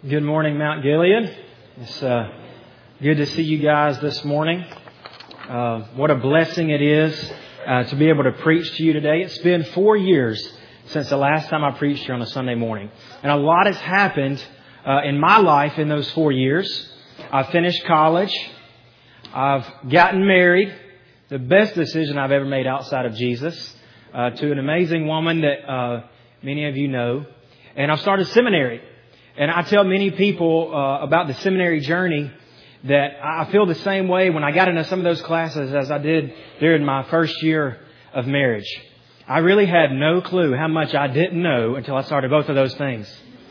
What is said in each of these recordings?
Good morning, Mount Gilead. It's good to see you guys this morning. What a blessing it is to be able to preach to you today. It's been 4 years since the last time I preached here on a Sunday morning. And a lot has happened in my life in those 4 years. I've finished college. I've gotten married. The best decision I've ever made outside of Jesus to an amazing woman that many of you know. And I've started seminary. And I tell many people about the seminary journey that I feel the same way when I got into some of those classes as I did during my first year of marriage. I really had no clue how much I didn't know until I started both of those things.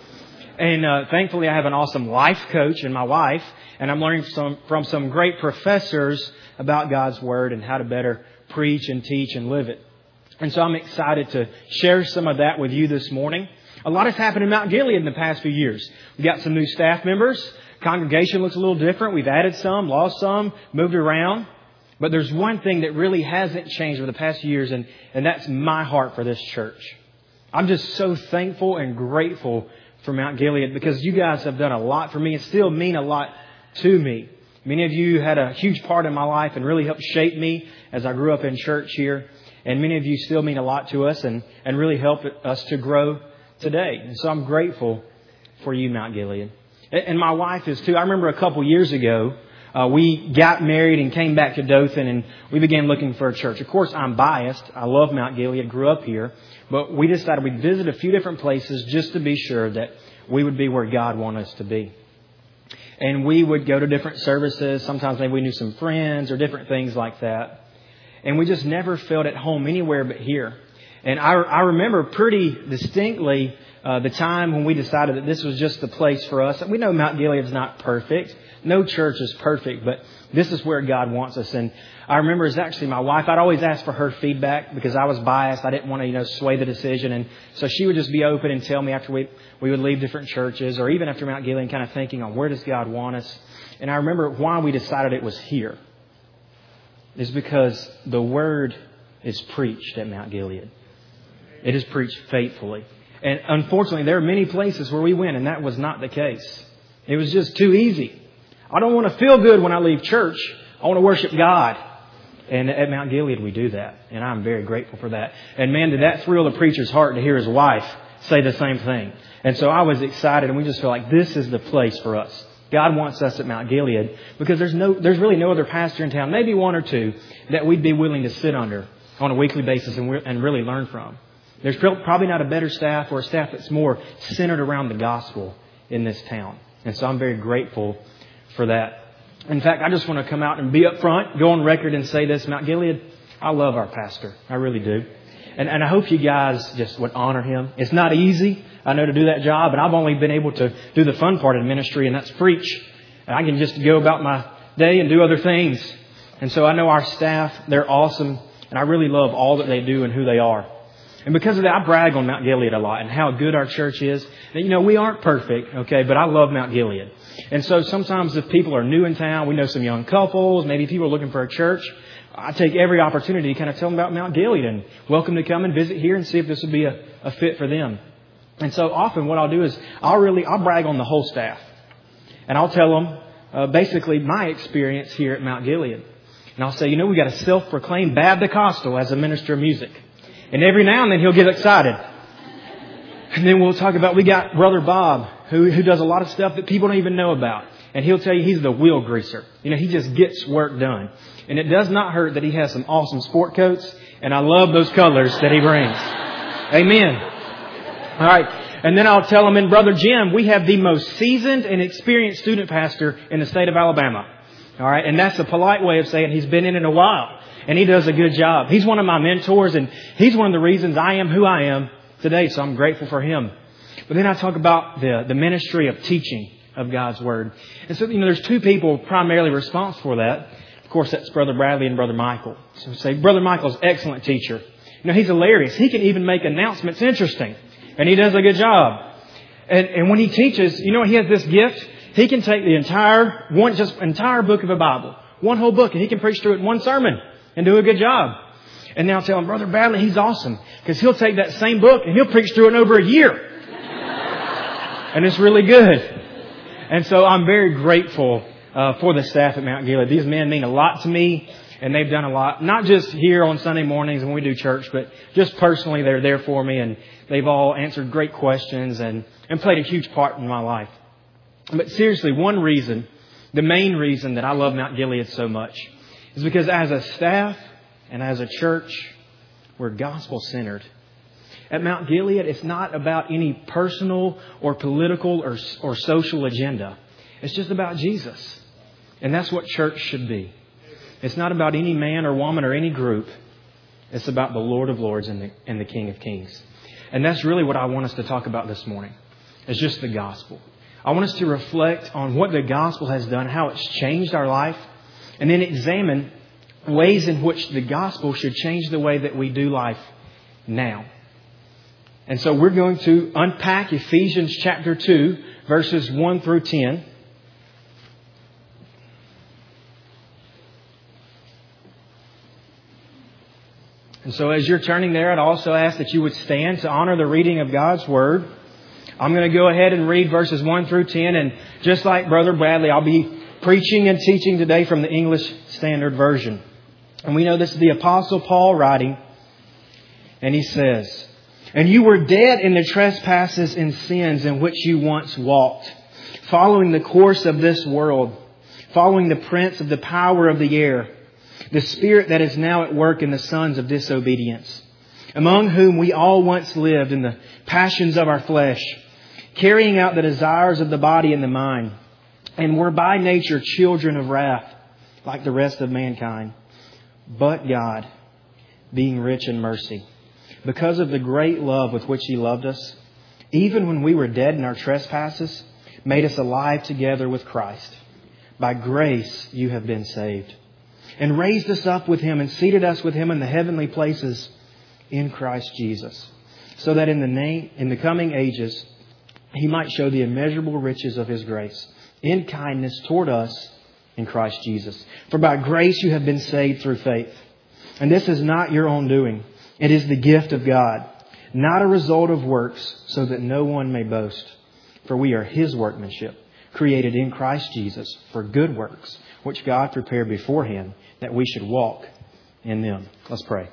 And thankfully, I have an awesome life coach in my wife, and I'm learning from some great professors about God's Word and how to better preach and teach and live it. And so I'm excited to share some of that with you this morning. A lot has happened in Mount Gilead in the past few years. We've got some new staff members. Congregation looks a little different. We've added some, lost some, moved around. But there's one thing that really hasn't changed over the past few years, and that's my heart for this church. I'm just so thankful and grateful for Mount Gilead because you guys have done a lot for me and still mean a lot to me. Many of you had a huge part in my life and really helped shape me as I grew up in church here. And many of you still mean a lot to us and really help us to grow today. And so I'm grateful for you, Mount Gilead. And my wife is too. I remember a couple years ago, we got married and came back to Dothan and we began looking for a church. Of course, I'm biased. I love Mount Gilead, grew up here. But we decided we'd visit a few different places just to be sure that we would be where God wanted us to be. And we would go to different services. Sometimes maybe we knew some friends or different things like that. And we just never felt at home anywhere but here. And I remember pretty distinctly the time when we decided that this was just the place for us. And we know Mount Gilead's not perfect. No church is perfect, but this is where God wants us. And I remember it's actually my wife. I'd always ask for her feedback because I was biased. I didn't want to, sway the decision. And so she would just be open and tell me after we would leave different churches or even after Mount Gilead, kind of thinking on where does God want us. And I remember why we decided it was here is because the Word is preached at Mount Gilead. It is preached faithfully. And unfortunately, there are many places where we went, and that was not the case. It was just too easy. I don't want to feel good when I leave church. I want to worship God. And at Mount Gilead, we do that. And I'm very grateful for that. And man, did that thrill the preacher's heart to hear his wife say the same thing. And so I was excited, and we just feel like this is the place for us. God wants us at Mount Gilead because there's really no other pastor in town, maybe one or two, that we'd be willing to sit under on a weekly basis and really learn from. There's probably not a better staff or a staff that's more centered around the gospel in this town. And so I'm very grateful for that. In fact, I just want to come out and be up front, go on record and say this. Mount Gilead, I love our pastor. I really do. And I hope you guys just would honor him. It's not easy, I know, to do that job. And I've only been able to do the fun part of the ministry, and that's preach. And I can just go about my day and do other things. And so I know our staff, they're awesome. And I really love all that they do and who they are. And because of that, I brag on Mount Gilead a lot and how good our church is. And, we aren't perfect, okay, but I love Mount Gilead. And so sometimes if people are new in town, we know some young couples, maybe people are looking for a church, I take every opportunity to kind of tell them about Mount Gilead and welcome to come and visit here and see if this would be a fit for them. And so often what I'll do is I'll brag on the whole staff. And I'll tell them basically my experience here at Mount Gilead. And I'll say, we got a self-proclaimed Baptist-Costal as a minister of music. And every now and then he'll get excited. And then we'll talk about, we got Brother Bob, who does a lot of stuff that people don't even know about. And he'll tell you he's the wheel greaser. He just gets work done. And it does not hurt that he has some awesome sport coats. And I love those colors that he brings. Amen. All right. And then I'll tell him, and Brother Jim, we have the most seasoned and experienced student pastor in the state of Alabama. All right. And that's a polite way of saying he's been in it a while. And he does a good job. He's one of my mentors, and he's one of the reasons I am who I am today. So I'm grateful for him. But then I talk about the ministry of teaching of God's Word. And so, there's two people primarily responsible for that. Of course, that's Brother Bradley and Brother Michael. So we say, Brother Michael's an excellent teacher. He's hilarious. He can even make announcements interesting. And he does a good job. And when he teaches, he has this gift. He can take the entire book of the Bible, one whole book, and he can preach through it in one sermon. And do a good job. And now tell him, Brother Bradley, he's awesome. Because he'll take that same book and he'll preach through it in over a year. And it's really good. And so I'm very grateful for the staff at Mount Gilead. These men mean a lot to me, and they've done a lot, not just here on Sunday mornings when we do church, but just personally they're there for me, and they've all answered great questions and played a huge part in my life. But seriously, one reason, the main reason that I love Mount Gilead so much is because as a staff and as a church, we're gospel-centered. At Mount Gilead, it's not about any personal or political or social agenda. It's just about Jesus. And that's what church should be. It's not about any man or woman or any group. It's about the Lord of Lords and the King of Kings. And that's really what I want us to talk about this morning. It's just the gospel. I want us to reflect on what the gospel has done, how it's changed our life, and then examine ways in which the gospel should change the way that we do life now. And so we're going to unpack Ephesians chapter 2, verses 1 through 10. And so as you're turning there, I'd also ask that you would stand to honor the reading of God's Word. I'm going to go ahead and read verses 1 through 10. And just like Brother Bradley, I'll be preaching and teaching today from the English Standard Version. And we know this is the Apostle Paul writing. And he says, "And you were dead in the trespasses and sins in which you once walked, following the course of this world, following the prince of the power of the air, the spirit that is now at work in the sons of disobedience, among whom we all once lived in the passions of our flesh, carrying out the desires of the body and the mind, and were by nature children of wrath, like the rest of mankind. But God, being rich in mercy, because of the great love with which He loved us, even when we were dead in our trespasses, made us alive together with Christ. By grace you have been saved, and raised us up with Him and seated us with Him in the heavenly places in Christ Jesus, so that in the coming ages He might show the immeasurable riches of His grace in kindness toward us in Christ Jesus. For by grace you have been saved through faith. And this is not your own doing. It is the gift of God, not a result of works, so that no one may boast. For we are His workmanship, created in Christ Jesus for good works, which God prepared beforehand that we should walk in them." Let's pray.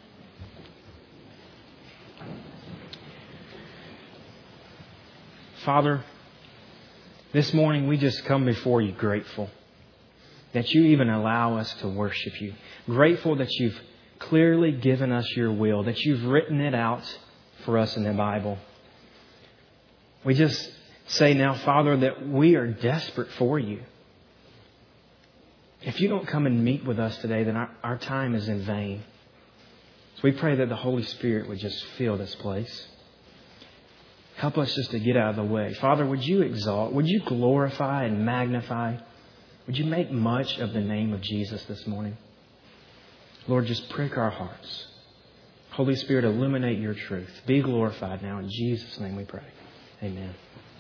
Father, this morning we just come before You grateful that You even allow us to worship You. Grateful that You've clearly given us Your will, that You've written it out for us in the Bible. We just say now, Father, that we are desperate for You. If You don't come and meet with us today, then our time is in vain. So we pray that the Holy Spirit would just fill this place. Help us just to get out of the way. Father, would You exalt, would You glorify and magnify? Would You make much of the name of Jesus this morning? Lord, just prick our hearts. Holy Spirit, illuminate Your truth. Be glorified now. In Jesus' name we pray. Amen.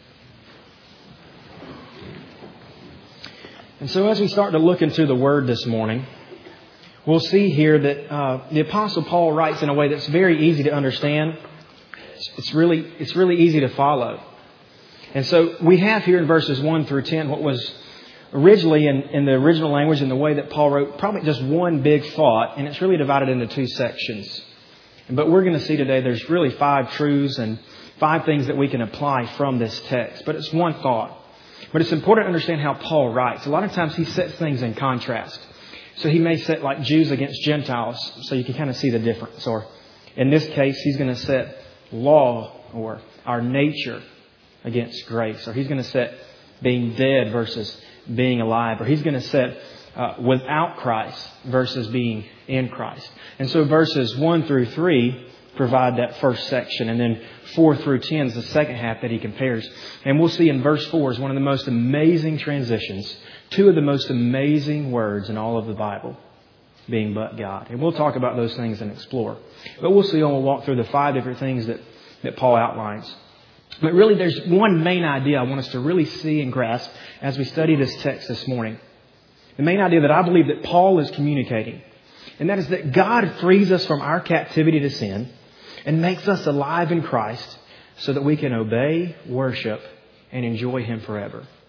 And so as we start to look into the Word this morning, we'll see here that the Apostle Paul writes in a way that's very easy to understand. It's really easy to follow. And so we have here in verses 1 through 10 what was originally in the original language, in the way that Paul wrote, probably just one big thought, and it's really divided into two sections. But we're going to see today there's really 5 truths and 5 things that we can apply from this text. But it's one thought. But it's important to understand how Paul writes. A lot of times he sets things in contrast. So he may set like Jews against Gentiles, so you can kind of see the difference. Or in this case, he's going to set law or our nature against grace. Or he's going to set being dead versus being alive. Or he's going to set without Christ versus being in Christ. And so verses 1 through 3 provide that first section. And then 4 through 10 is the second half that he compares. And we'll see in verse 4 is one of the most amazing transitions. 2 of the most amazing words in all of the Bible, being but God. And we'll talk about those things and explore. But we'll see, and we'll walk through the 5 different things that Paul outlines. But really there's one main idea I want us to really see and grasp as we study this text this morning. The main idea that I believe that Paul is communicating. And that is that God frees us from our captivity to sin and makes us alive in Christ so that we can obey, worship, and enjoy Him forever.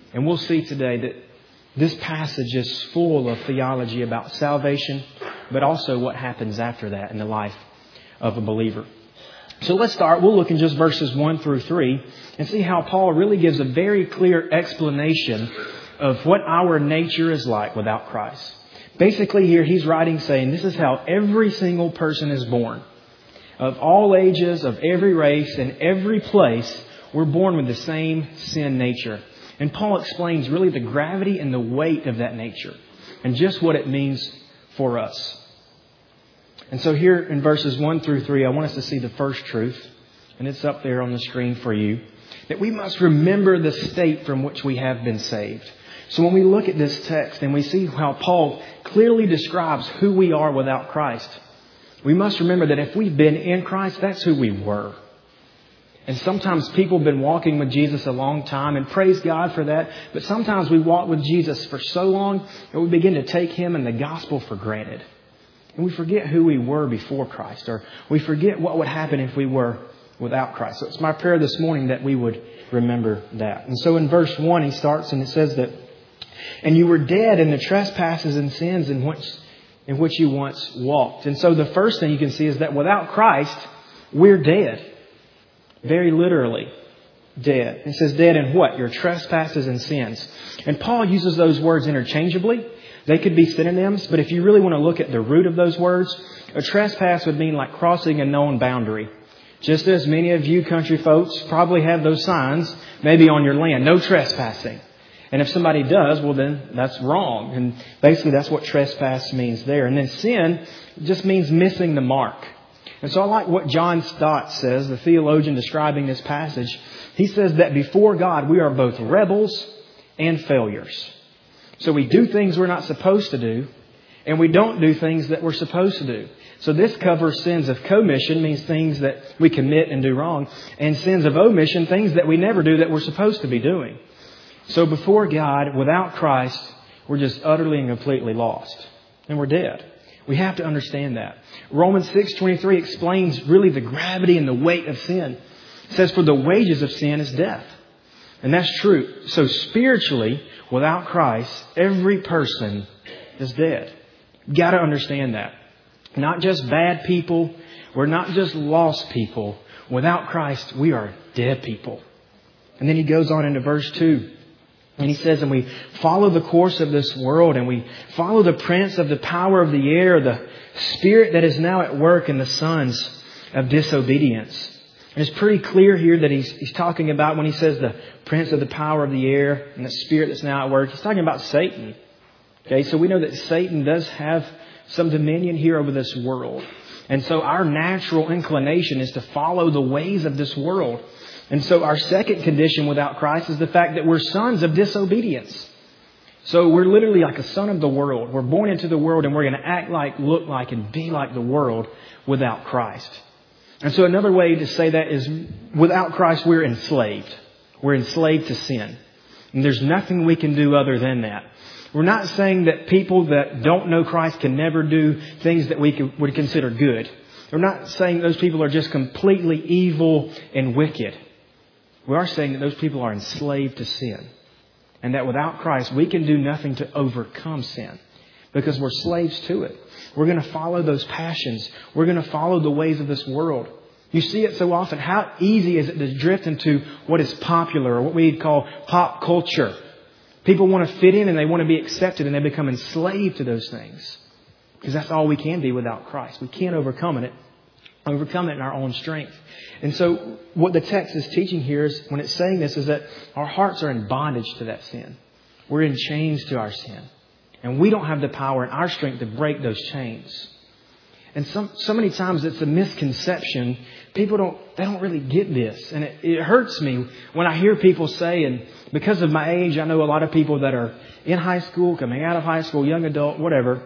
And we'll see today that this passage is full of theology about salvation, but also what happens after that in the life of a believer. So let's start. We'll look in just verses 1 through 3 and see how Paul really gives a very clear explanation of what our nature is like without Christ. Basically here he's writing saying this is how every single person is born. Of all ages, of every race, and every place, we're born with the same sin nature. And Paul explains really the gravity and the weight of that nature and just what it means for us. And so here in verses 1 through 3, I want us to see the first truth, and it's up there on the screen for you, that we must remember the state from which we have been saved. So when we look at this text and we see how Paul clearly describes who we are without Christ, we must remember that if we've been in Christ, that's who we were. And sometimes people have been walking with Jesus a long time, and praise God for that. But sometimes we walk with Jesus for so long that we begin to take Him and the gospel for granted. And we forget who we were before Christ, or we forget what would happen if we were without Christ. So it's my prayer this morning that we would remember that. And so in verse 1 he starts and it says that, "And you were dead in the trespasses and sins in which you once walked." And so the first thing you can see is that without Christ, we're dead. Very literally dead. It says dead in what? Your trespasses and sins. And Paul uses those words interchangeably. They could be synonyms, but if you really want to look at the root of those words, a trespass would mean like crossing a known boundary. Just as many of you country folks probably have those signs, maybe on your land, no trespassing. And if somebody does, well then that's wrong. And basically that's what trespass means there. And then sin just means missing the mark. And so I like what John Stott says, the theologian describing this passage. He says that before God we are both rebels and failures. So we do things we're not supposed to do, and we don't do things that we're supposed to do. So this covers sins of commission, means things that we commit and do wrong, and sins of omission, things that we never do that we're supposed to be doing. So before God, without Christ, we're just utterly and completely lost. And we're dead. We have to understand that. Romans 6:23 explains really the gravity and the weight of sin. It says, "For the wages of sin is death." And that's true. So spiritually, without Christ, every person is dead. You've got to understand that. Not just bad people. We're not just lost people. Without Christ, we are dead people. And then he goes on into verse 2. And he says, "And we follow the course of this world, and we follow the prince of the power of the air, the spirit that is now at work in the sons of disobedience." And it's pretty clear here that he's talking about, when he says the prince of the power of the air and the spirit that's now at work, he's talking about Satan. Okay, so we know that Satan does have some dominion here over this world. And so our natural inclination is to follow the ways of this world. And so our second condition without Christ is the fact that we're sons of disobedience. So we're literally like a son of the world. We're born into the world and we're going to act like, look like, and be like the world without Christ. And so another way to say that is without Christ, we're enslaved. We're enslaved to sin. And there's nothing we can do other than that. We're not saying that people that don't know Christ can never do things that we would consider good. We're not saying those people are just completely evil and wicked. We are saying that those people are enslaved to sin. And that without Christ, we can do nothing to overcome sin. Because we're slaves to it. We're going to follow those passions. We're going to follow the ways of this world. You see it so often. How easy is it to drift into what is popular, or what we'd call pop culture? People want to fit in and they want to be accepted, and they become enslaved to those things. Because that's all we can be without Christ. We can't overcome it in our own strength. And so what the text is teaching here is, when it's saying this, is that our hearts are in bondage to that sin. We're in chains to our sin. And we don't have the power in our strength to break those chains. And so many times it's a misconception. People don't really get this. And it hurts me when I hear people say, and because of my age, I know a lot of people that are in high school, coming out of high school, young adult, whatever,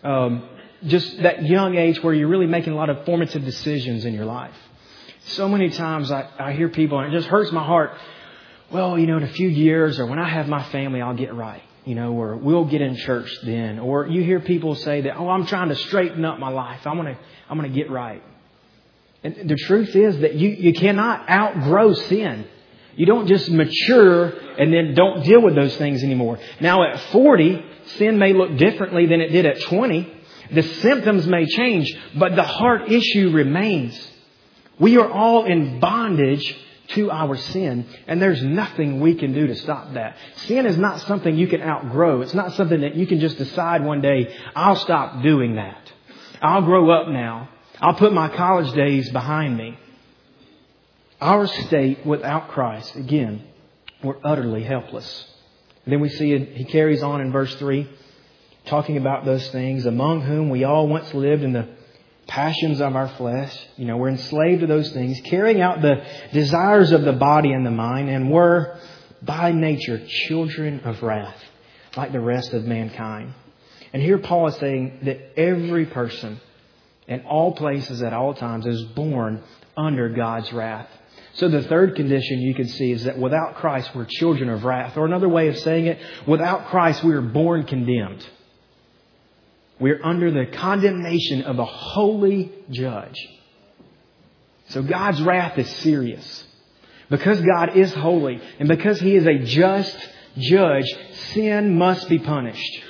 just that young age where you're really making a lot of formative decisions in your life. So many times I hear people, and it just hurts my heart. Well, in a few years, or when I have my family, I'll get right. Or we'll get in church then. Or you hear people say that, I'm trying to straighten up my life. I'm going to get right. And the truth is that you cannot outgrow sin. You don't just mature and then don't deal with those things anymore. Now at 40, sin may look differently than it did at 20. The symptoms may change, but the heart issue remains. We are all in bondage to our sin, and there's nothing we can do to stop that. Sin is not something you can outgrow. It's not something that you can just decide one day, I'll stop doing that. I'll grow up now. I'll put my college days behind me. Our state without Christ, again, we're utterly helpless. And then we see he carries on in verse 3, talking about those things, among whom we all once lived in the passions of our flesh. We're enslaved to those things, carrying out the desires of the body and the mind, and were by nature children of wrath, like the rest of mankind. And here Paul is saying that every person in all places at all times is born under God's wrath. So the third condition you can see is that without Christ, we're children of wrath. Or another way of saying it, without Christ, we are born condemned. We're under the condemnation of a holy judge. So God's wrath is serious. Because God is holy and because He is a just judge, sin must be punished.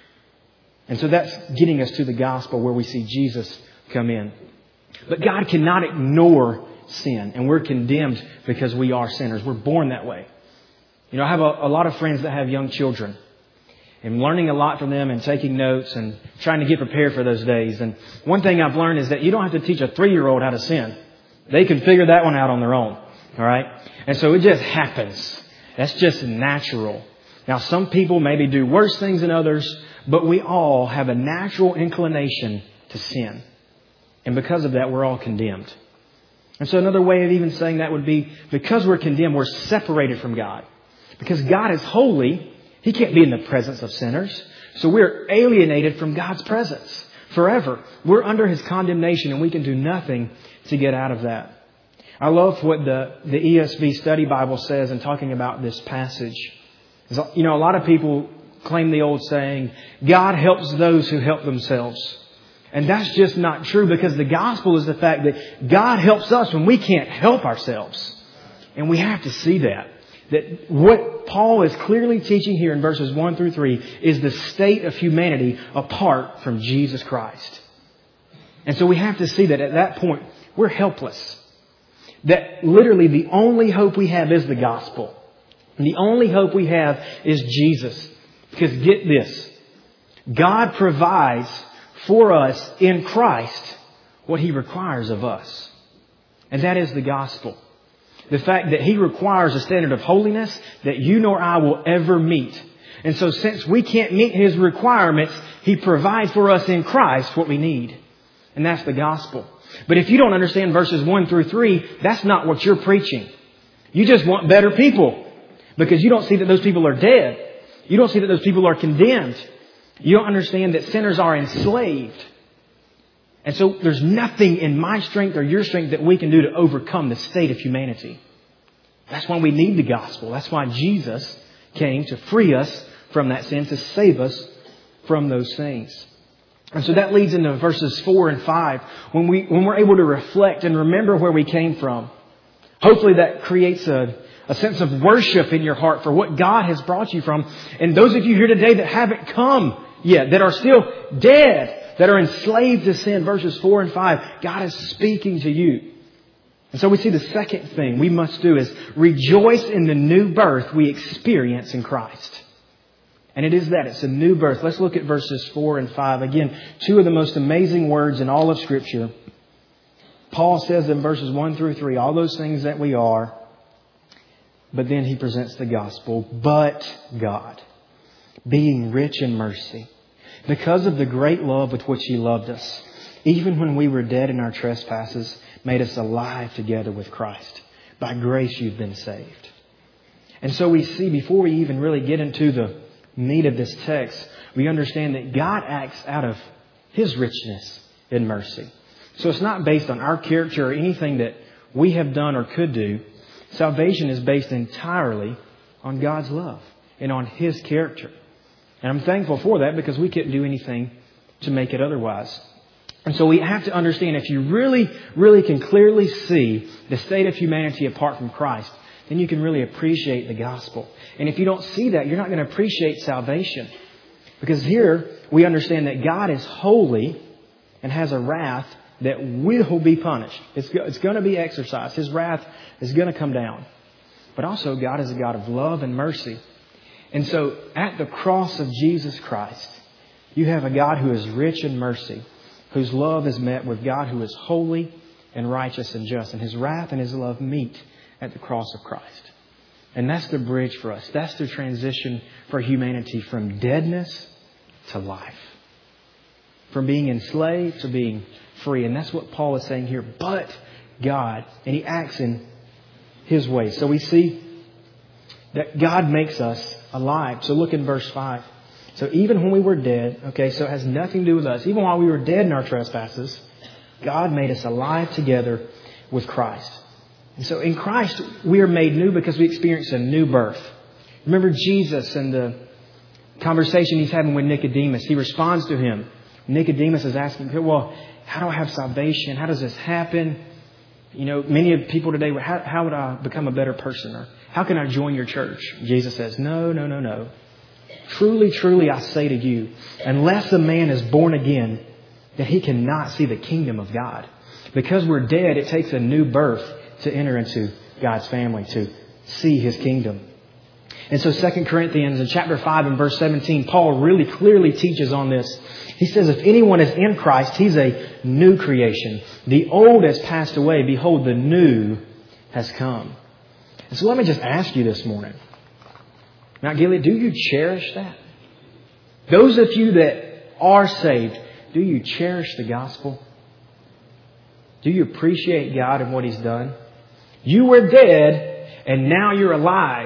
And so that's getting us to the gospel where we see Jesus come in. But God cannot ignore sin, and we're condemned because we are sinners. We're born that way. I have a lot of friends that have young children, and learning a lot from them and taking notes and trying to get prepared for those days. And one thing I've learned is that you don't have to teach a 3-year-old how to sin. They can figure that one out on their own. All right? And so it just happens. That's just natural. Now, some people maybe do worse things than others, but we all have a natural inclination to sin. And because of that, we're all condemned. And so another way of even saying that would be, because we're condemned, we're separated from God. Because God is holy, He can't be in the presence of sinners. So we're alienated from God's presence forever. We're under His condemnation, and we can do nothing to get out of that. I love what the ESV Study Bible says in talking about this passage. A lot of people claim the old saying, God helps those who help themselves. And that's just not true, because the gospel is the fact that God helps us when we can't help ourselves. And we have to see that. That what Paul is clearly teaching here in verses 1 through 3 is the state of humanity apart from Jesus Christ. And so we have to see that at that point, we're helpless. That literally the only hope we have is the gospel. And the only hope we have is Jesus. Because get this, God provides for us in Christ what He requires of us. And that is the gospel. The fact that He requires a standard of holiness that you nor I will ever meet. And so since we can't meet His requirements, He provides for us in Christ what we need. And that's the gospel. But if you don't understand verses 1 through 3, that's not what you're preaching. You just want better people. Because you don't see that those people are dead. You don't see that those people are condemned. You don't understand that sinners are enslaved. And so there's nothing in my strength or your strength that we can do to overcome the state of humanity. That's why we need the gospel. That's why Jesus came to free us from that sin, to save us from those things. And so that leads into verses 4 and 5. When we're able to reflect and remember where we came from, hopefully that creates a sense of worship in your heart for what God has brought you from. And those of you here today that haven't come yet, that are still dead, that are enslaved to sin, verses 4 and 5, God is speaking to you. And so we see the second thing we must do is rejoice in the new birth we experience in Christ. And it is that. It's a new birth. Let's look at verses 4 and 5. Again, two of the most amazing words in all of Scripture. Paul says in verses 1 through 3, all those things that we are. But then he presents the gospel. But God, being rich in mercy, because of the great love with which He loved us, even when we were dead in our trespasses, made us alive together with Christ. By grace you've been saved. And so we see, before we even really get into the meat of this text, we understand that God acts out of His richness in mercy. So it's not based on our character or anything that we have done or could do. Salvation is based entirely on God's love and on His character. And I'm thankful for that, because we couldn't do anything to make it otherwise. And so we have to understand, if you really, really can clearly see the state of humanity apart from Christ, then you can really appreciate the gospel. And if you don't see that, you're not going to appreciate salvation. Because here we understand that God is holy and has a wrath that will be punished. It's going to be exercised. His wrath is going to come down. But also God is a God of love and mercy. And so at the cross of Jesus Christ, you have a God who is rich in mercy, whose love is met with God who is holy and righteous and just. And His wrath and His love meet at the cross of Christ. And that's the bridge for us. That's the transition for humanity from deadness to life. From being enslaved to being free. And that's what Paul is saying here. But God, and he acts in His way. So we see that God makes us alive. So look in verse 5. So even when we were dead, okay, so it has nothing to do with us. Even while we were dead in our trespasses, God made us alive together with Christ. And so in Christ, we are made new because we experience a new birth. Remember Jesus and the conversation He's having with Nicodemus. He responds to him. Nicodemus is asking, well, how do I have salvation? How does this happen? You know, many of people today, how would I become a better person? Or how can I join your church? Jesus says, no. Truly, truly, I say to you, unless a man is born again, that he cannot see the kingdom of God. Because we're dead, it takes a new birth to enter into God's family, to see His kingdom. And so 2 Corinthians in chapter 5 and verse 17, Paul really clearly teaches on this. He says, if anyone is in Christ, he's a new creation. The old has passed away. Behold, the new has come. And so let me just ask you this morning. Mount Gilead, do you cherish that? Those of you that are saved, do you cherish the gospel? Do you appreciate God and what He's done? You were dead and now you're alive.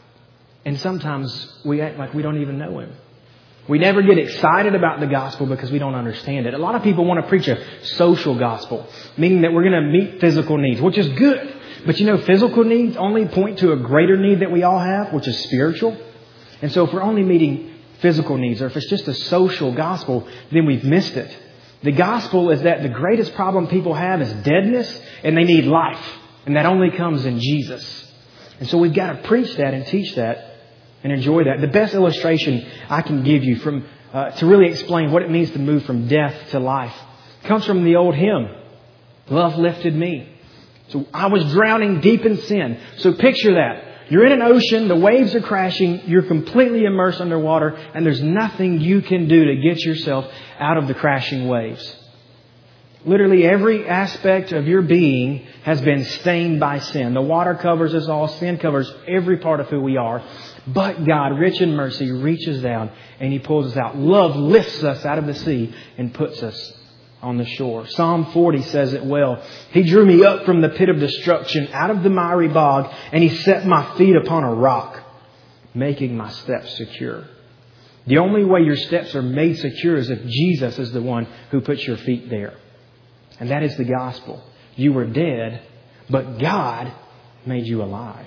And sometimes we act like we don't even know Him. We never get excited about the gospel because we don't understand it. A lot of people want to preach a social gospel, meaning that we're going to meet physical needs, which is good. But you know, physical needs only point to a greater need that we all have, which is spiritual. And so if we're only meeting physical needs, or if it's just a social gospel, then we've missed it. The gospel is that the greatest problem people have is deadness, and they need life. And that only comes in Jesus. And so we've got to preach that and teach that and enjoy that. The best illustration I can give you to really explain what it means to move from death to life comes from the old hymn, Love Lifted Me. So I was drowning deep in sin. So picture that. You're in an ocean, the waves are crashing, you're completely immersed underwater, and there's nothing you can do to get yourself out of the crashing waves. Literally every aspect of your being has been stained by sin. The water covers us all. Sin covers every part of who we are. But God, rich in mercy, reaches down and He pulls us out. Love lifts us out of the sea and puts us on the shore. Psalm 40 says it well. He drew me up from the pit of destruction, out of the miry bog, and He set my feet upon a rock, making my steps secure. The only way your steps are made secure is if Jesus is the one who puts your feet there. And that is the gospel. You were dead, but God made you alive.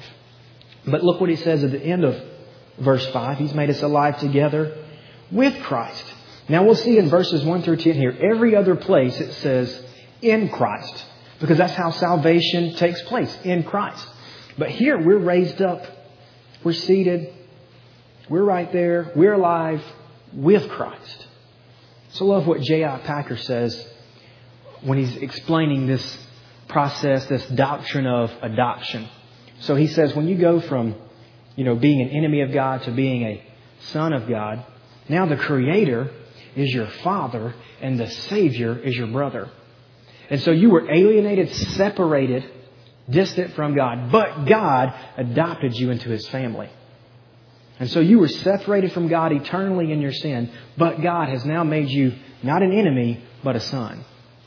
But look what He says at the end of verse 5. He's made us alive together with Christ. Now we'll see in verses 1 through 10 here, every other place it says in Christ. Because that's how salvation takes place, in Christ. But here we're raised up. We're seated. We're right there. We're alive with Christ. So I love what J.I. Packer says when he's explaining this process, this doctrine of adoption. So he says when you go from, being an enemy of God to being a son of God, now the Creator is your Father and the Savior is your brother. And so you were alienated, separated, distant from God, but God adopted you into His family. And so you were separated from God eternally in your sin, but God has now made you not an enemy, but a son.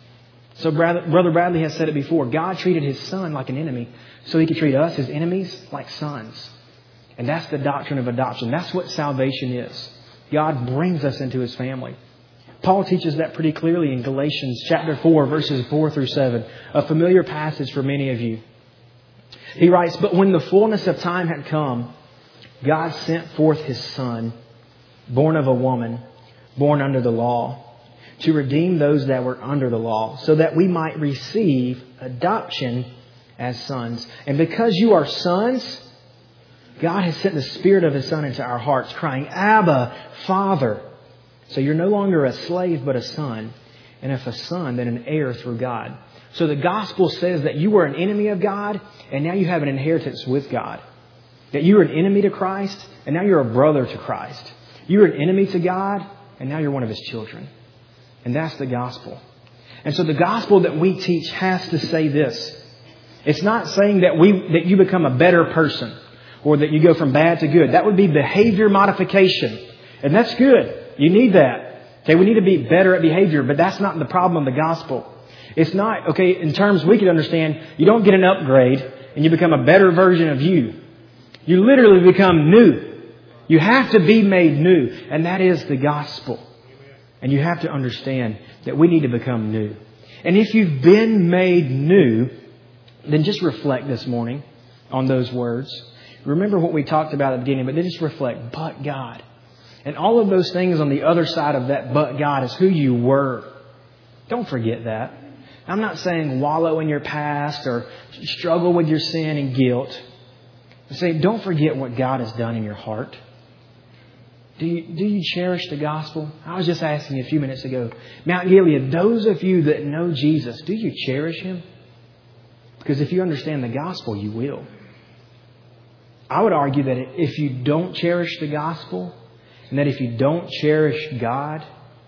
So Brother Bradley has said it before. God treated His Son like an enemy so He could treat us, His enemies, like sons. And that's the doctrine of adoption. That's what salvation is. God brings us into His family. Paul teaches that pretty clearly in Galatians chapter 4, verses 4 through 7. A familiar passage for many of you. He writes, "But when the fullness of time had come, God sent forth His Son, born of a woman, born under the law, to redeem those that were under the law, so that we might receive adoption as sons. And because you are sons, God has sent the Spirit of His Son into our hearts, crying, Abba, Father. So you're no longer a slave, but a son. And if a son, then an heir through God. So the gospel says that you were an enemy of God, and now you have an inheritance with God. That you were an enemy to Christ, and now you're a brother to Christ. You were an enemy to God, and now you're one of His children. And that's the gospel. And so the gospel that we teach has to say this. It's not saying that you become a better person or that you go from bad to good. That would be behavior modification. And that's good. You need that. Okay, we need to be better at behavior, but that's not the problem of the gospel. It's not, okay, in terms we can understand, you don't get an upgrade and you become a better version of you. You literally become new. You have to be made new. And that is the gospel. And you have to understand that we need to become new. And if you've been made new, then just reflect this morning on those words. Remember what we talked about at the beginning, but then just reflect, but God. And all of those things on the other side of that, but God, is who you were. Don't forget that. I'm not saying wallow in your past or struggle with your sin and guilt. I'm saying don't forget what God has done in your heart. Do you cherish the gospel? I was just asking you a few minutes ago. Mount Gilead, those of you that know Jesus, do you cherish Him? Because if you understand the gospel, you will. I would argue that if you don't cherish the gospel, and that if you don't cherish God,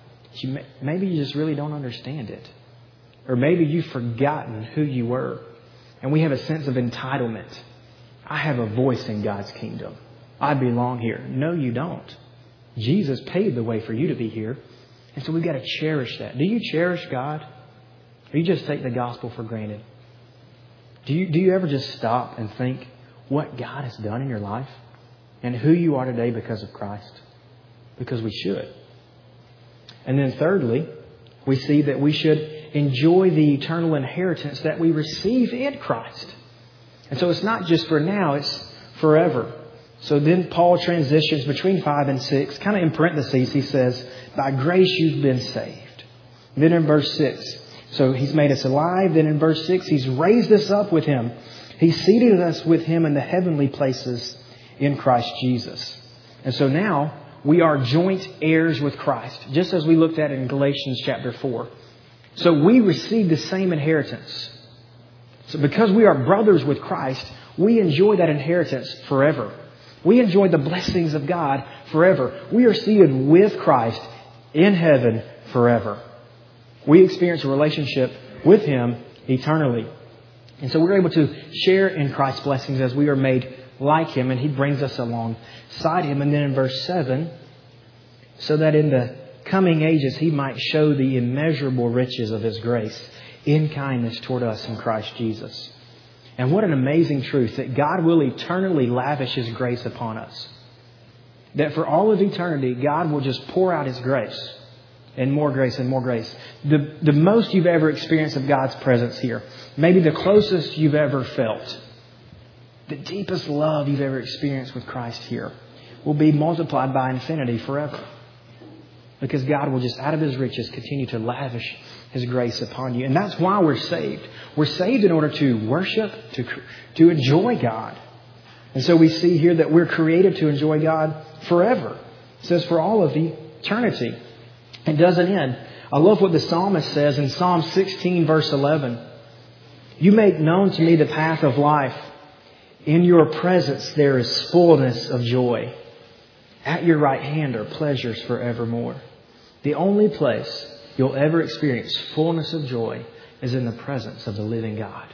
maybe you just really don't understand it. Or maybe you've forgotten who you were. And we have a sense of entitlement. I have a voice in God's kingdom. I belong here. No, you don't. Jesus paved the way for you to be here. And so we've got to cherish that. Do you cherish God? Or you just take the gospel for granted? Do you ever just stop and think what God has done in your life? And who you are today because of Christ? Because we should. And then thirdly, we see that we should enjoy the eternal inheritance that we receive in Christ. And so it's not just for now, it's forever. So then Paul transitions between 5 and 6. Kind of in parentheses, he says, by grace you've been saved. Then in verse 6, so He's made us alive. Then in verse 6, He's raised us up with Him. He's seated us with Him in the heavenly places in Christ Jesus. And so now we are joint heirs with Christ, just as we looked at in Galatians chapter 4. So we receive the same inheritance. So because we are brothers with Christ, we enjoy that inheritance forever. We enjoy the blessings of God forever. We are seated with Christ in heaven forever. We experience a relationship with Him eternally. And so we're able to share in Christ's blessings as we are made like Him, and He brings us alongside Him. And then in verse 7, so that in the coming ages He might show the immeasurable riches of His grace in kindness toward us in Christ Jesus. And what an amazing truth that God will eternally lavish His grace upon us. That for all of eternity, God will just pour out His grace and more grace and more grace. The most you've ever experienced of God's presence here, maybe the closest you've ever felt, the deepest love you've ever experienced with Christ here, will be multiplied by infinity forever. Because God will just, out of His riches, continue to lavish His grace upon you. And that's why we're saved. We're saved in order to worship, to enjoy God. And so we see here that we're created to enjoy God forever. It says for all of eternity. It doesn't end. I love what the psalmist says in Psalm 16, verse 11. You make known to me the path of life. In your presence there is fullness of joy. At your right hand are pleasures forevermore. The only place you'll ever experience fullness of joy is in the presence of the living God.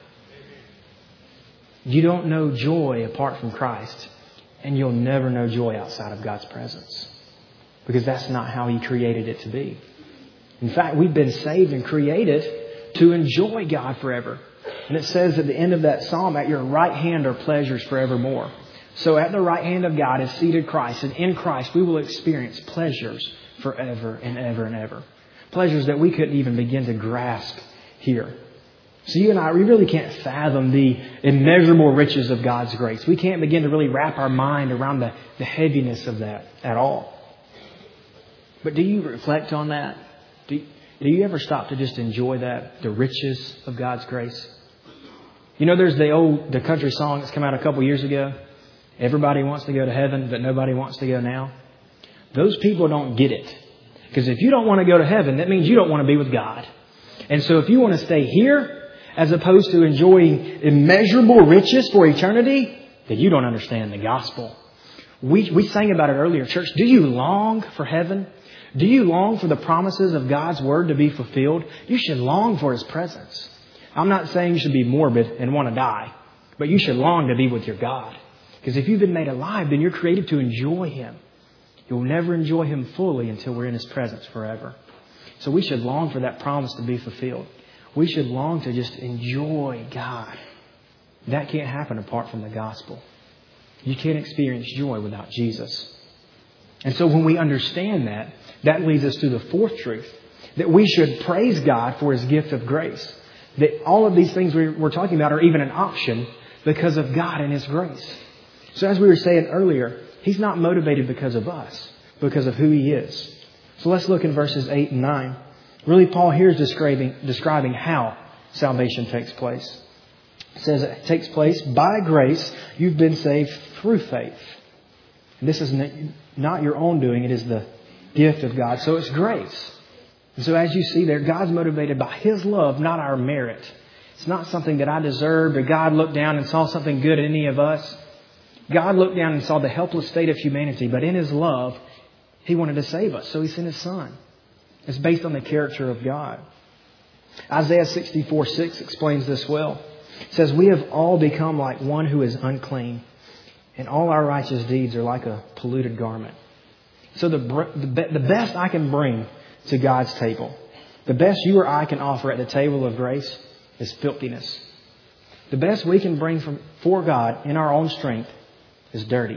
You don't know joy apart from Christ, and you'll never know joy outside of God's presence. Because that's not how He created it to be. In fact, we've been saved and created to enjoy God forever. And it says at the end of that psalm, at your right hand are pleasures forevermore. So at the right hand of God is seated Christ. And in Christ we will experience pleasures forever and ever and ever. Pleasures that we couldn't even begin to grasp here. So you and I, we really can't fathom the immeasurable riches of God's grace. We can't begin to really wrap our mind around the heaviness of that at all. But do you reflect on that? Do you ever stop to just enjoy that, the riches of God's grace? You know, there's the country song that's come out a couple years ago. Everybody wants to go to heaven, but nobody wants to go now. Those people don't get it. Because if you don't want to go to heaven, that means you don't want to be with God. And so if you want to stay here, as opposed to enjoying immeasurable riches for eternity, then you don't understand the gospel. We sang about it earlier, church. Do you long for heaven? Do you long for the promises of God's Word to be fulfilled? You should long for His presence. I'm not saying you should be morbid and want to die, but you should long to be with your God. Because if you've been made alive, then you're created to enjoy Him. You'll never enjoy Him fully until we're in His presence forever. So we should long for that promise to be fulfilled. We should long to just enjoy God. That can't happen apart from the gospel. You can't experience joy without Jesus. And so when we understand that, that leads us to the fourth truth, that we should praise God for His gift of grace. That all of these things we're talking about are even an option because of God and His grace. So as we were saying earlier, He's not motivated because of us, because of who He is. So let's look in verses 8 and 9. Really, Paul here is describing how salvation takes place. It says it takes place by grace. You've been saved through faith. And this is not your own doing. It is the gift of God. So it's grace. And so as you see there, God's motivated by His love, not our merit. It's not something that I deserved or God looked down and saw something good in any of us. God looked down and saw the helpless state of humanity. But in His love, He wanted to save us. So He sent His Son. It's based on the character of God. Isaiah 64:6 explains this well. It says, we have all become like one who is unclean, and all our righteous deeds are like a polluted garment. So the best I can bring to God's table, the best you or I can offer at the table of grace is filthiness. The best we can bring for God in our own strength is dirty.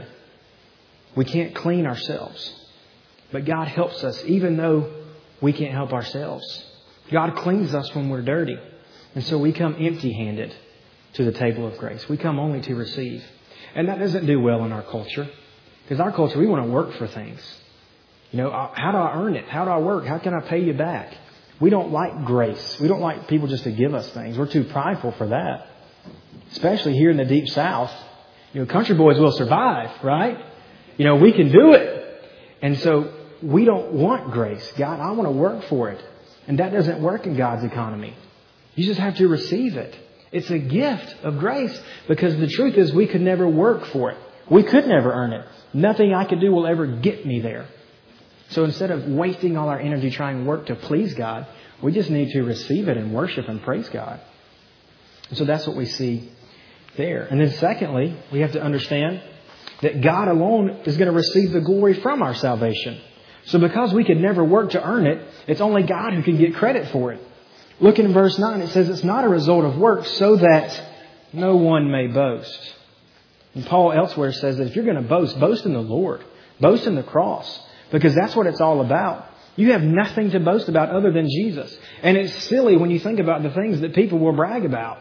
We can't clean ourselves. But God helps us even though we can't help ourselves. God cleans us when we're dirty. And so we come empty-handed to the table of grace. We come only to receive. And that doesn't do well in our culture. Because our culture, we want to work for things. You know, how do I earn it? How do I work? How can I pay you back? We don't like grace. We don't like people just to give us things. We're too prideful for that. Especially here in the deep south. You know, country boys will survive, right? You know, we can do it. And so we don't want grace. God, I want to work for it. And that doesn't work in God's economy. You just have to receive it. It's a gift of grace because the truth is we could never work for it. We could never earn it. Nothing I could do will ever get me there. So instead of wasting all our energy trying to work to please God, we just need to receive it and worship and praise God. And so that's what we see there. And then secondly, we have to understand that God alone is going to receive the glory from our salvation. So because we could never work to earn it, it's only God who can get credit for it. Look in verse 9. It says it's not a result of works so that no one may boast. And Paul elsewhere says that if you're going to boast, boast in the Lord. Boast in the cross. Because that's what it's all about. You have nothing to boast about other than Jesus. And it's silly when you think about the things that people will brag about.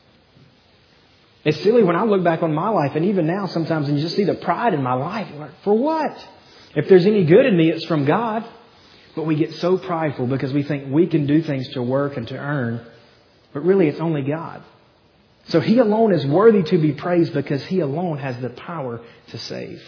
It's silly when I look back on my life, and even now sometimes, and you just see the pride in my life. You're like, for what? If there's any good in me, it's from God. But we get so prideful because we think we can do things to work and to earn. But really, it's only God. So He alone is worthy to be praised because He alone has the power to save.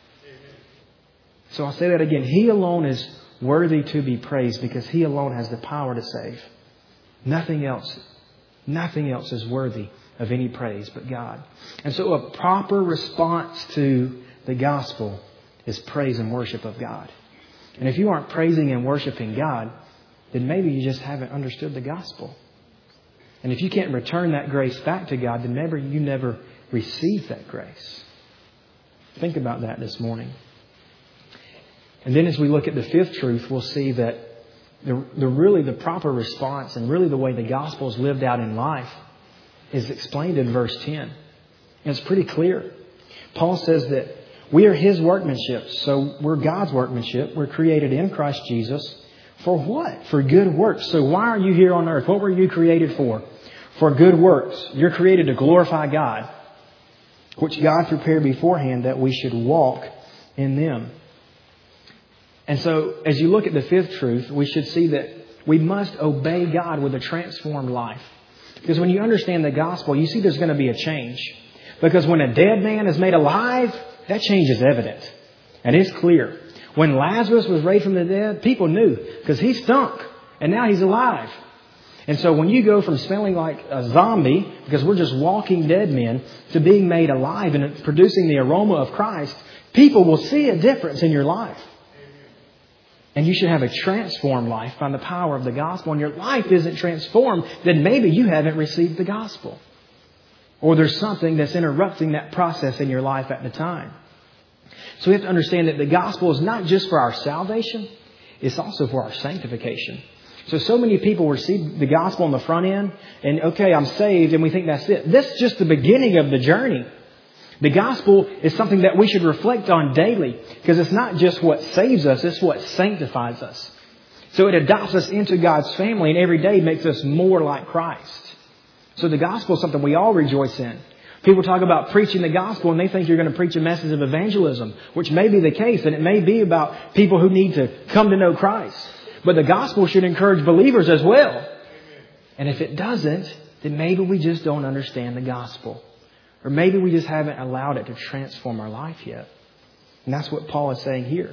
So I'll say that again. He alone is worthy to be praised because He alone has the power to save. Nothing else is worthy of any praise but God. And so a proper response to the gospel is praise and worship of God. And if you aren't praising and worshiping God, then maybe you just haven't understood the gospel. And if you can't return that grace back to God, then maybe you never received that grace. Think about that this morning. And then as we look at the fifth truth, we'll see that the proper response and really the way the gospel is lived out in life is explained in verse 10. And it's pretty clear. Paul says that we are His workmanship. So we're God's workmanship. We're created in Christ Jesus. For what? For good works. So why are you here on earth? What were you created for? For good works. You're created to glorify God, which God prepared beforehand that we should walk in them. And so as you look at the fifth truth, we should see that we must obey God with a transformed life. Because when you understand the gospel, you see there's going to be a change. Because when a dead man is made alive, that change is evident. And it's clear. When Lazarus was raised from the dead, people knew because he stunk and now he's alive. And so when you go from smelling like a zombie, because we're just walking dead men, to being made alive and producing the aroma of Christ, people will see a difference in your life. And you should have a transformed life by the power of the gospel. And your life isn't transformed, then maybe you haven't received the gospel. Or there's something that's interrupting that process in your life at the time. So we have to understand that the gospel is not just for our salvation, it's also for our sanctification. So many people receive the gospel on the front end and, okay, I'm saved, and we think that's it. This is just the beginning of the journey. The gospel is something that we should reflect on daily because it's not just what saves us, it's what sanctifies us. So it adopts us into God's family and every day makes us more like Christ. So the gospel is something we all rejoice in. People talk about preaching the gospel and they think you're going to preach a message of evangelism, which may be the case, and it may be about people who need to come to know Christ. But the gospel should encourage believers as well. And if it doesn't, then maybe we just don't understand the gospel. Or maybe we just haven't allowed it to transform our life yet. And that's what Paul is saying here.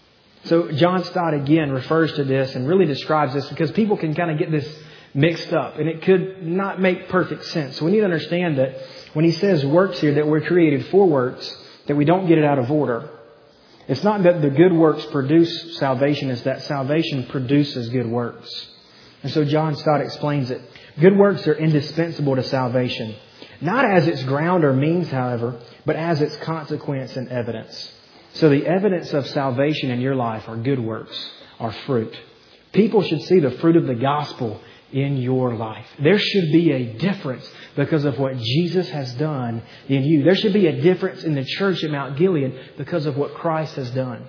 So John Stott again refers to this and really describes this because people can kind of get this mixed up and it could not make perfect sense. So we need to understand that when he says works here, that we're created for works, that we don't get it out of order. It's not that the good works produce salvation, it's that salvation produces good works. And so John Stott explains it. Good works are indispensable to salvation. Not as its ground or means, however, but as its consequence and evidence. So the evidence of salvation in your life are good works, are fruit. People should see the fruit of the gospel in your life. There should be a difference because of what Jesus has done in you. There should be a difference in the church at Mount Gilead because of what Christ has done.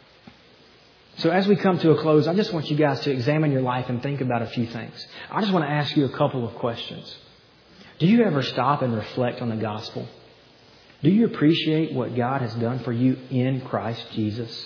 So as we come to a close, I just want you guys to examine your life and think about a few things. I just want to ask you a couple of questions. Do you ever stop and reflect on the gospel? Do you appreciate what God has done for you in Christ Jesus?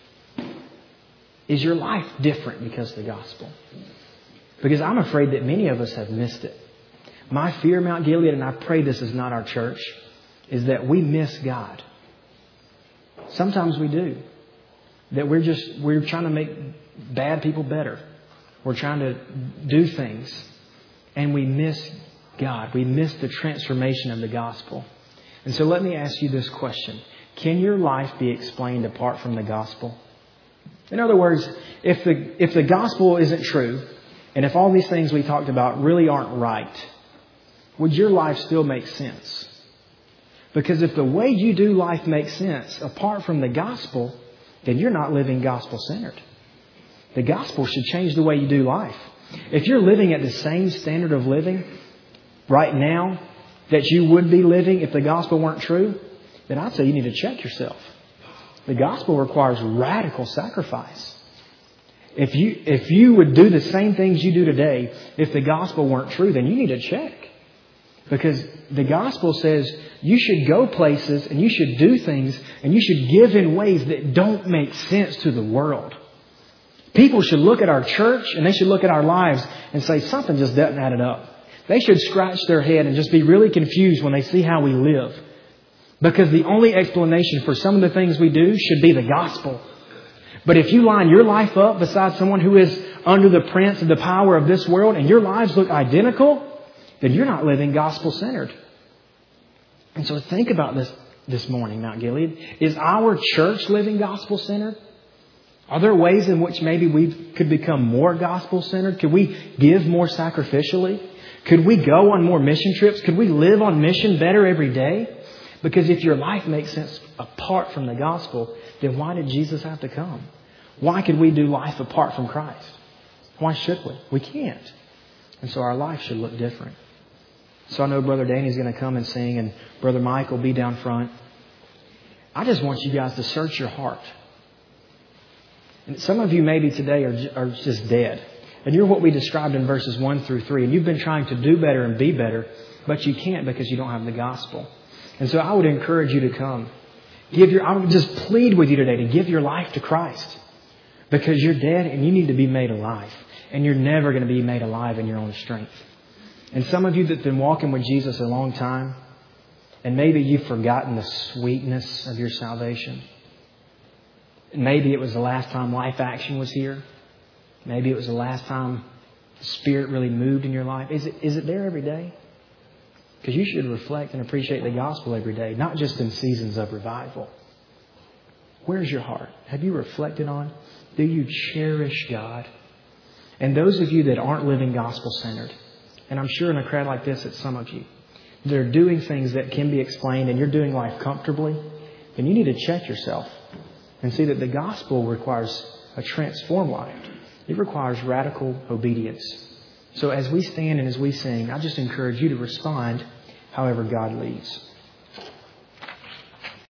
Is your life different because of the gospel? Because I'm afraid that many of us have missed it. My fear, Mount Gilead, and I pray this is not our church, is that we miss God. Sometimes we do. That we're trying to make bad people better. We're trying to do things. And we miss God. We miss the transformation of the gospel. And so let me ask you this question. Can your life be explained apart from the gospel? In other words, if the gospel isn't true, and if all these things we talked about really aren't right, would your life still make sense? Because if the way you do life makes sense apart from the gospel, then you're not living gospel-centered. The gospel should change the way you do life. If you're living at the same standard of living right now that you would be living if the gospel weren't true, then I'd say you need to check yourself. The gospel requires radical sacrifice. If you would do the same things you do today, if the gospel weren't true, then you need to check. Because the gospel says you should go places and you should do things and you should give in ways that don't make sense to the world. People should look at our church and they should look at our lives and say something just doesn't add it up. They should scratch their head and just be really confused when they see how we live. Because the only explanation for some of the things we do should be the gospel. But if you line your life up beside someone who is under the prince of the power of this world and your lives look identical, then you're not living gospel-centered. And so think about this morning, Mount Gilead. Is our church living gospel-centered? Are there ways in which maybe we could become more gospel-centered? Could we give more sacrificially? Could we go on more mission trips? Could we live on mission better every day? Because if your life makes sense apart from the gospel, then why did Jesus have to come? Why could we do life apart from Christ? Why should we? We can't. And so our life should look different. So I know Brother Danny's going to come and sing, and Brother Mike will be down front. I just want you guys to search your heart. And some of you maybe today are just dead. And you're what we described in verses 1 through 3. And you've been trying to do better and be better, but you can't because you don't have the gospel. And so I would encourage you to come. I would just plead with you today to give your life to Christ. Because you're dead and you need to be made alive. And you're never going to be made alive in your own strength. And some of you that have been walking with Jesus a long time, and maybe you've forgotten the sweetness of your salvation. Maybe it was the last time Life Action was here. Maybe it was the last time the Spirit really moved in your life. Is it there every day? Because you should reflect and appreciate the gospel every day, not just in seasons of revival. Where's your heart? Have you reflected on? Do you cherish God? And those of you that aren't living gospel-centered, and I'm sure in a crowd like this, it's some of you, that are doing things that can be explained and you're doing life comfortably, then you need to check yourself and see that the gospel requires a transformed life. It requires radical obedience. So as we stand and as we sing, I just encourage you to respond however God leads.